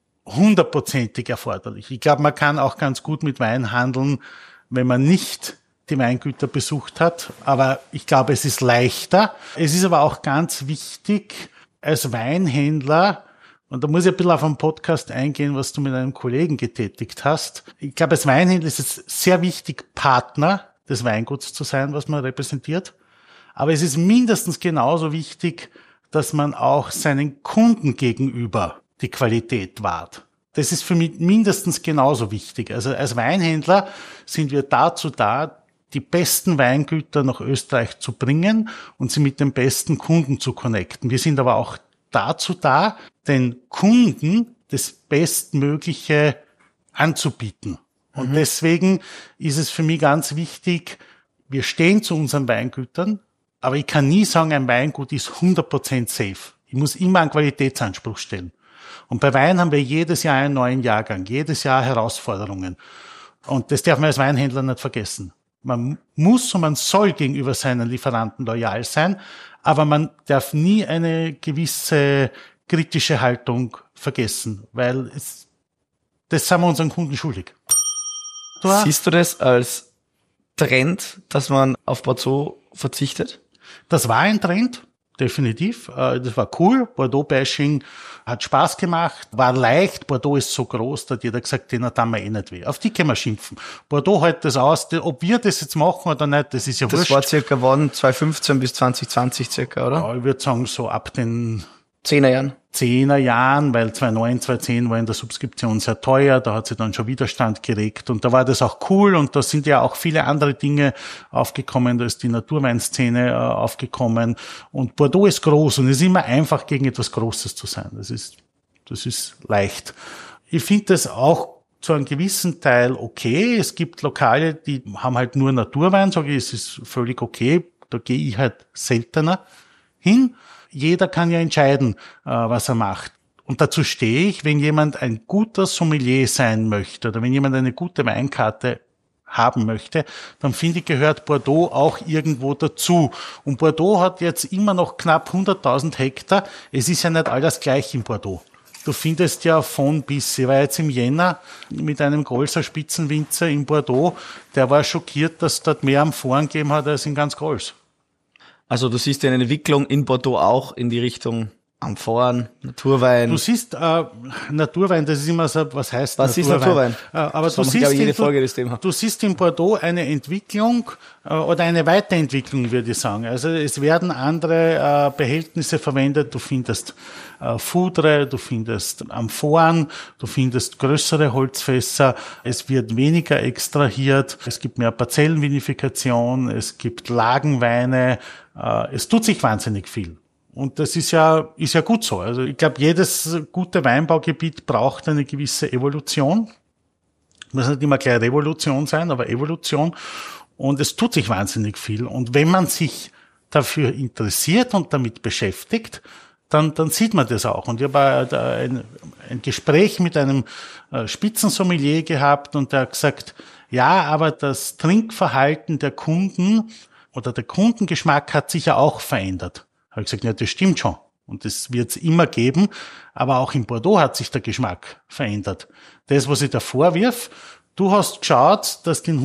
100%ig erforderlich. Ich glaube, man kann auch ganz gut mit Wein handeln, wenn man nicht die Weingüter besucht hat. Aber ich glaube, es ist leichter. Es ist aber auch ganz wichtig, als Weinhändler, und da muss ich ein bisschen auf einen Podcast eingehen, was du mit einem Kollegen getätigt hast. Ich glaube, als Weinhändler ist es sehr wichtig, Partner des Weinguts zu sein, was man repräsentiert. Aber es ist mindestens genauso wichtig, dass man auch seinen Kunden gegenüber die Qualität wahrt. Das ist für mich mindestens genauso wichtig. Also als Weinhändler sind wir dazu da, die besten Weingüter nach Österreich zu bringen und sie mit den besten Kunden zu connecten. Wir sind aber auch dazu da, den Kunden das Bestmögliche anzubieten. Und deswegen ist es für mich ganz wichtig, wir stehen zu unseren Weingütern, aber ich kann nie sagen, ein Weingut ist 100% safe. Ich muss immer einen Qualitätsanspruch stellen. Und bei Wein haben wir jedes Jahr einen neuen Jahrgang, jedes Jahr Herausforderungen. Und das darf man als Weinhändler nicht vergessen. Man muss und man soll gegenüber seinen Lieferanten loyal sein, Aber man darf nie eine gewisse kritische Haltung vergessen, weil das sind wir unseren Kunden schuldig. Siehst du das als Trend, dass man auf Bordeaux verzichtet? Das war ein Trend, definitiv. Das war cool. Bordeaux-Bashing hat Spaß gemacht, war leicht. Bordeaux ist so groß, da hat jeder gesagt, den tun wir eh nicht weh. Auf die können wir schimpfen. Bordeaux hält das aus. Ob wir das jetzt machen oder nicht, das ist ja wurscht. Das war circa wann? 2015 bis 2020 circa, oder? Ja, ich würde sagen, so ab den 10er Jahren. 10er Jahren, weil 2009, 2010 war in der Subskription sehr teuer, da hat sich dann schon Widerstand geregt und da war das auch cool und da sind ja auch viele andere Dinge aufgekommen, da ist die Naturweinszene aufgekommen und Bordeaux ist groß und es ist immer einfach, gegen etwas Großes zu sein. Das ist leicht. Ich finde das auch zu einem gewissen Teil okay. Es gibt Lokale, die haben halt nur Naturwein, sage ich, es ist völlig okay, da gehe ich halt seltener hin. Jeder kann ja entscheiden, was er macht. Und dazu stehe ich, wenn jemand ein guter Sommelier sein möchte oder wenn jemand eine gute Weinkarte haben möchte, dann finde ich, gehört Bordeaux auch irgendwo dazu. Und Bordeaux hat jetzt immer noch knapp 100.000 Hektar. Es ist ja nicht alles gleich in Bordeaux. Du findest ja von bis. Ich war jetzt im Jänner mit einem Grolser Spitzenwinzer in Bordeaux. Der war schockiert, dass es dort mehr Amphoren gegeben hat als in ganz Grols. Also du siehst ja eine Entwicklung in Bordeaux auch in die Richtung Amphoren, Naturwein. Du siehst Naturwein, das ist immer so, was heißt was Naturwein? Ist Naturwein? Aber du siehst in Bordeaux eine Entwicklung oder eine Weiterentwicklung, würde ich sagen. Also es werden andere Behältnisse verwendet. Du findest Foudre, du findest Amphoren, du findest größere Holzfässer. Es wird weniger extrahiert. Es gibt mehr Parzellenvinifikation. Es gibt Lagenweine. Es tut sich wahnsinnig viel. Und das ist ja gut so. Also ich glaube, jedes gute Weinbaugebiet braucht eine gewisse Evolution. Muss nicht immer gleich Revolution sein, aber Evolution. Und es tut sich wahnsinnig viel. Und wenn man sich dafür interessiert und damit beschäftigt, dann sieht man das auch. Und ich habe ein Gespräch mit einem Spitzensommelier gehabt und der hat gesagt, ja, aber das Trinkverhalten der Kunden oder der Kundengeschmack hat sich ja auch verändert. Habe ich gesagt, ja, das stimmt schon. Und das wird es immer geben. Aber auch in Bordeaux hat sich der Geschmack verändert. Das, was ich da vorwirf, du hast geschaut, dass du den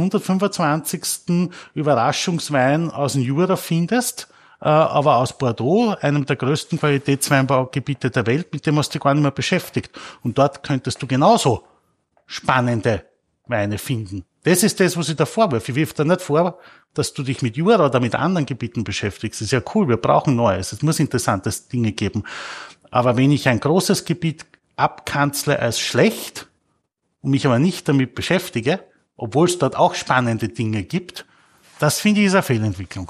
125. Überraschungswein aus dem Jura findest, aber aus Bordeaux, einem der größten Qualitätsweinbaugebiete der Welt, mit dem hast du dich gar nicht mehr beschäftigt. Und dort könntest du genauso spannende Weine finden. Das ist das, was ich da vorwirf. Ich wirf da nicht vor, dass du dich mit Jura oder mit anderen Gebieten beschäftigst. Das ist ja cool, wir brauchen Neues. Es muss interessante Dinge geben. Aber wenn ich ein großes Gebiet abkanzle als schlecht und mich aber nicht damit beschäftige, obwohl es dort auch spannende Dinge gibt, das finde ich ist eine Fehlentwicklung.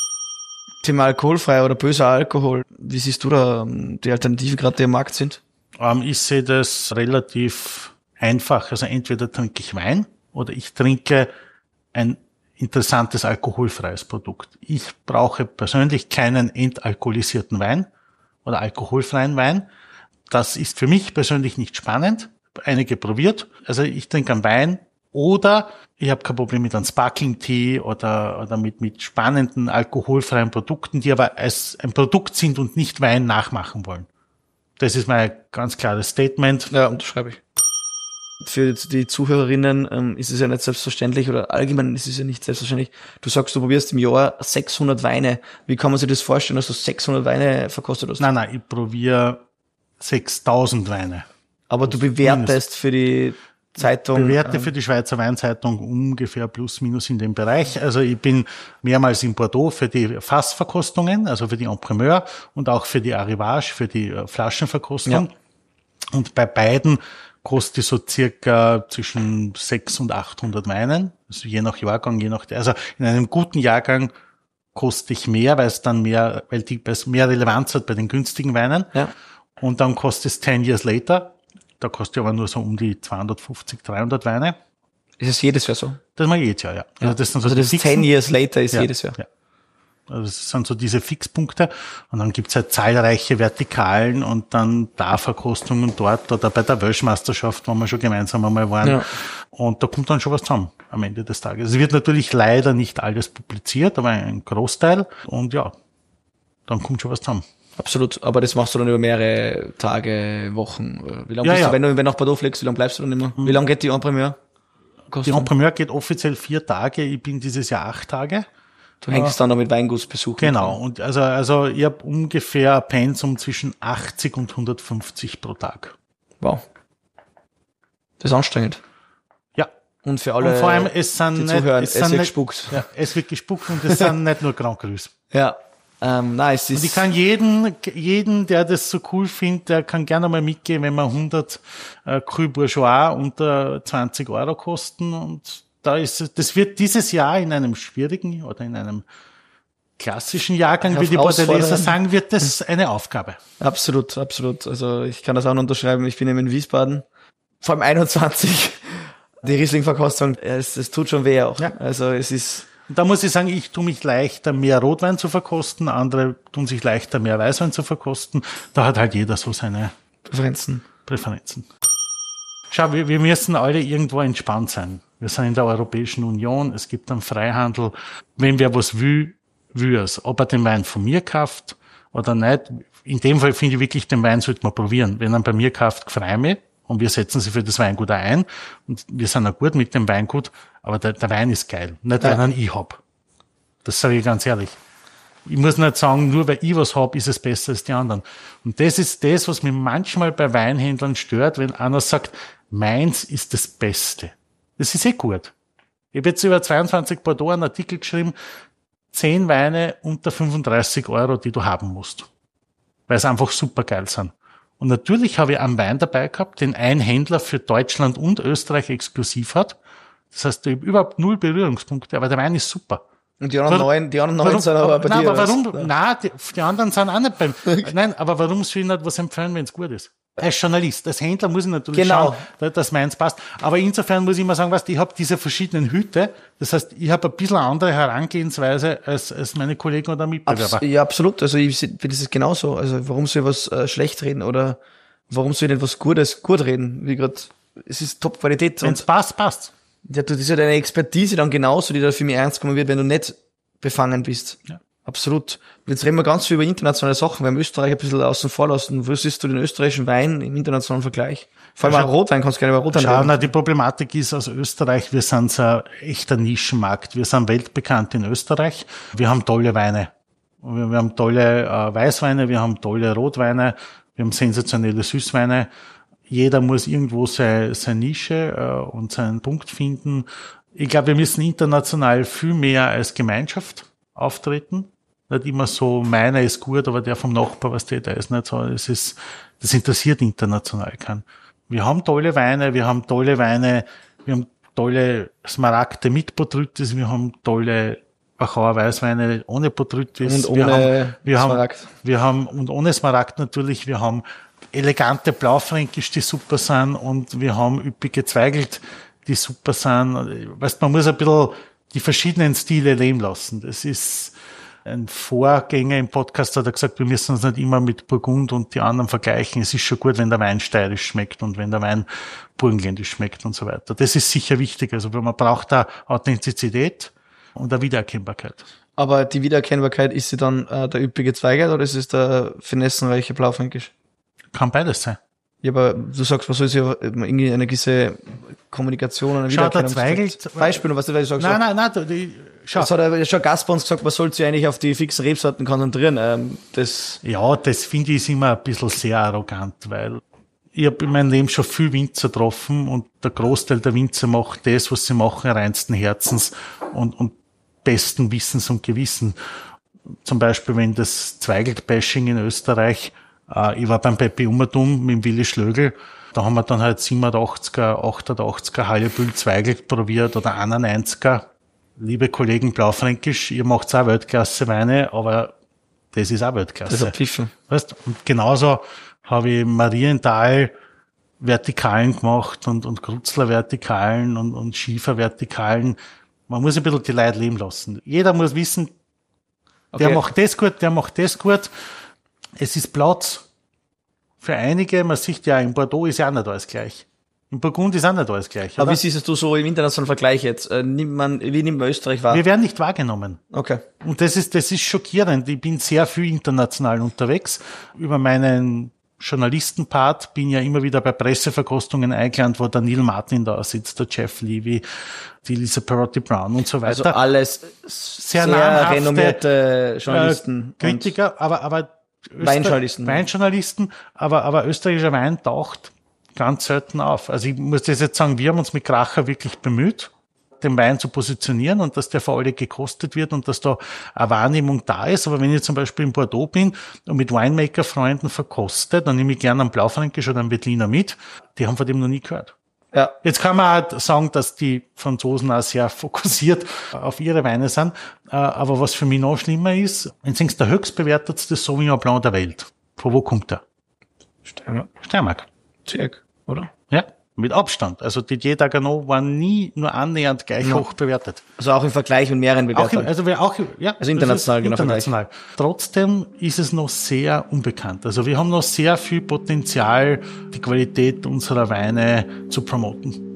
Thema alkoholfrei oder böser Alkohol. Wie siehst du da die Alternativen gerade, die am Markt sind? Ich sehe das relativ einfach. Also entweder trinke ich Wein oder ich trinke ein interessantes alkoholfreies Produkt. Ich brauche persönlich keinen entalkoholisierten Wein oder alkoholfreien Wein. Das ist für mich persönlich nicht spannend. Einige probiert. Also ich trinke einen Wein oder ich habe kein Problem mit einem Sparkling Tea oder mit spannenden alkoholfreien Produkten, die aber als ein Produkt sind und nicht Wein nachmachen wollen. Das ist mein ganz klares Statement. Ja, unterschreibe ich. Für die Zuhörerinnen ist es ja nicht selbstverständlich oder allgemein ist es ja nicht selbstverständlich. Du sagst, du probierst im Jahr 600 Weine. Wie kann man sich das vorstellen, dass du 600 Weine verkostet hast? Nein, ich probiere 6.000 Weine. Aber du bewertest für die Zeitung? Ich bewerte für die Schweizer Weinzeitung ungefähr plus minus in dem Bereich. Also ich bin mehrmals in Bordeaux für die Fassverkostungen, also für die Imprimeur und auch für die Arrivage, für die Flaschenverkostung. Ja. Und bei beiden kostet so circa zwischen 600 und 800 Weinen, also je nach Jahrgang, also in einem guten Jahrgang kostet ich mehr, weil es mehr Relevanz hat bei den günstigen Weinen. Ja. Und dann kostet es 10 years later, da kostet aber nur so um die 250, 300 Weine. Ist es jedes Jahr so? Das mal jedes Jahr, ja. Also das 10 years later ist jedes Jahr. Ja. Also das sind so diese Fixpunkte und dann gibt's halt zahlreiche Vertikalen und dann da Verkostungen dort oder bei der Weltmeisterschaft, wo wir schon gemeinsam einmal waren. Ja. Und da kommt dann schon was zusammen am Ende des Tages. Es wird natürlich leider nicht alles publiziert, aber ein Großteil. Und ja, dann kommt schon was zusammen. Absolut, aber das machst du dann über mehrere Tage, Wochen. Wie lange Ja, bist ja. du, wenn du nach Bordeaux fliegst, wie lange bleibst du dann immer? Wie lange geht die En-Première? Die En-Première geht offiziell 4 Tage, ich bin dieses Jahr 8 Tage. Du hängst dann noch mit Weingutsbesuchen. Genau, und also ich habe ungefähr ein Pensum zwischen 80 und 150 pro Tag. Wow. Das ist anstrengend. Ja. Und für alle, Und vor allem, die zuhören, es wird gespuckt. Ja, es wird gespuckt und es sind nicht nur Grand Crus. Ja. Nice. Und ich kann jeden, der das so cool findet, der kann gerne mal mitgehen, wenn man 100 Cru Bourgeois unter 20 Euro kosten. Und das wird dieses Jahr in einem schwierigen oder in einem klassischen Jahrgang, wie die Bordeleser sagen, wird das eine Aufgabe. Absolut, absolut. Also ich kann das auch noch unterschreiben. Ich bin eben in Wiesbaden, vor allem 21, die Riesling-Verkostung, es tut schon weh auch. Ja. Also es ist... Und da muss ich sagen, ich tue mich leichter, mehr Rotwein zu verkosten, andere tun sich leichter, mehr Weißwein zu verkosten. Da hat halt jeder so seine Präferenzen. Schau, wir müssen alle irgendwo entspannt sein. Wir sind in der Europäischen Union, es gibt einen Freihandel. Wenn wer was will es. Ob er den Wein von mir kauft oder nicht. In dem Fall finde ich wirklich, den Wein sollte man probieren. Wenn er bei mir kauft, freue ich mich. Und wir setzen sie für das Weingut auch ein. Und wir sind auch gut mit dem Weingut. Aber der Wein ist geil. Nicht, weil er ich hab. Das sage ich ganz ehrlich. Ich muss nicht sagen, nur weil ich was hab, ist es besser als die anderen. Und das ist das, was mich manchmal bei Weinhändlern stört, wenn einer sagt, meins ist das Beste. Das ist gut. Ich habe jetzt über 22 Bordeaux einen Artikel geschrieben, 10 Weine unter 35 Euro, die du haben musst. Weil sie einfach super geil sind. Und natürlich habe ich einen Wein dabei gehabt, den ein Händler für Deutschland und Österreich exklusiv hat. Das heißt, ich habe überhaupt 0 Berührungspunkte, aber der Wein ist super. Und die anderen neun sind aber bei dir. Aber warum? Nein, die anderen sind auch nicht beim. Nein, aber warum soll ich nicht was empfehlen, wenn es gut ist? Als Journalist, als Händler muss ich natürlich schauen, dass meins passt. Aber insofern muss ich immer sagen, ich habe diese verschiedenen Hüte. Das heißt, ich habe ein bisschen andere Herangehensweise als meine Kollegen oder Mitbewerber. Ja, absolut. Also ich finde das genauso. Also warum soll ich was schlecht reden oder warum soll ich nicht was Gutes gut reden? Wie gerade, es ist Top-Qualität. Wenn es passt, passt. Ja, das ist ja deine Expertise dann genauso, die da für mich ernst genommen wird, wenn du nicht befangen bist. Ja. Absolut. Jetzt reden wir ganz viel über internationale Sachen. Wir haben Österreich ein bisschen außen vor lassen. Wo siehst du den österreichischen Wein im internationalen Vergleich? Vor allem auch Rotwein, kannst du gerne über Rotwein reden. Die Problematik ist aus Österreich, wir sind so ein echter Nischenmarkt. Wir sind weltbekannt in Österreich. Wir haben tolle Weine. Wir haben tolle Weißweine, wir haben tolle Rotweine, wir haben sensationelle Süßweine. Jeder muss irgendwo seine Nische und seinen Punkt finden. Ich glaube, wir müssen international viel mehr als Gemeinschaft auftreten. Nicht immer so, meiner ist gut, aber der vom Nachbar, der ist nicht so. Das interessiert international keinen. Wir haben tolle Weine, wir haben tolle Smaragde mit Botrytis, wir haben tolle Wachauer Weißweine ohne Botrytis. Und ohne Smaragd. Und ohne Smaragd natürlich, wir haben elegante Blaufränkisch, die super sind, und wir haben üppige Zweigelt, die super sind. Weißt, man muss ein bisschen die verschiedenen Stile leben lassen. Das ist ein Vorgänger im Podcast, hat gesagt, wir müssen uns nicht immer mit Burgund und die anderen vergleichen. Es ist schon gut, wenn der Wein steirisch schmeckt und wenn der Wein burgenländisch schmeckt und so weiter. Das ist sicher wichtig. Also man braucht da Authentizität und eine Wiedererkennbarkeit. Aber die Wiedererkennbarkeit, ist sie dann der üppige Zweigelt oder ist es der finessenreiche Blaufränkisch? Kann beides sein. Ja, aber du sagst, man soll sich ja irgendwie eine gewisse Kommunikation, eine Wiedererkennung. Zweigelt. Beispiel, was du sagst. Nein, schau. Das hat ja schon Gast bei uns gesagt, man soll sich eigentlich auf die fixen Rebsorten konzentrieren. Das finde ich ist immer ein bisschen sehr arrogant, weil ich habe in meinem Leben schon viel Winzer getroffen und der Großteil der Winzer macht das, was sie machen, reinsten Herzens und besten Wissens und Gewissen. Zum Beispiel, wenn das Zweigelt-Bashing in Österreich, ich war beim Peppi Ummertum mit dem Willi Schlögl, da haben wir dann halt 87er, 88er Hallebüll Zweigelt probiert oder 91er. Liebe Kollegen Blaufränkisch, ihr macht auch Weltklasse-Weine, aber das ist auch Weltklasse. Das ist ein Pfiffen. Weißt? Und genauso habe ich Marienthal Vertikalen gemacht und Krutzler Vertikalen und Schiefer Vertikalen. Man muss ein bisschen die Leute leben lassen. Jeder muss wissen, der macht das gut. Es ist Platz für einige. Man sieht ja, in Bordeaux ist ja auch nicht alles gleich. In Burgund ist auch nicht alles gleich. Aber Oder? wie siehst du so im internationalen Vergleich jetzt? Wie nimmt man Österreich wahr? Wir werden nicht wahrgenommen. Okay. Und das ist schockierend. Ich bin sehr viel international unterwegs. Über meinen Journalistenpart bin ja immer wieder bei Presseverkostungen eingeladen, wo der Neil Martin da sitzt, der Jeff Levy, die Lisa Perotti Brown und so weiter. Also alles sehr namhafte, renommierte Journalisten. Kritiker, aber Weinjournalisten, aber österreichischer Wein taucht ganz selten auf. Also ich muss das jetzt sagen, wir haben uns mit Kracher wirklich bemüht, den Wein zu positionieren und dass der für alle gekostet wird und dass da eine Wahrnehmung da ist. Aber wenn ich zum Beispiel in Bordeaux bin und mit Winemaker-Freunden verkoste, dann nehme ich gerne einen Blaufränkisch oder einen Veltliner mit. Die haben von dem noch nie gehört. Ja. Jetzt kann man auch sagen, dass die Franzosen auch sehr fokussiert auf ihre Weine sind. Aber was für mich noch schlimmer ist, wenn Sie der höchstbewertetste Sauvignon Blanc der Welt. Von wo kommt der? Steiermark. Zirk, oder? Ja, mit Abstand. Also Didier Dagenot war nie nur annähernd gleich hoch bewertet. Also auch im Vergleich mit mehreren Bewertungen. Also international, genau. International. Trotzdem ist es noch sehr unbekannt. Also wir haben noch sehr viel Potenzial, die Qualität unserer Weine zu promoten.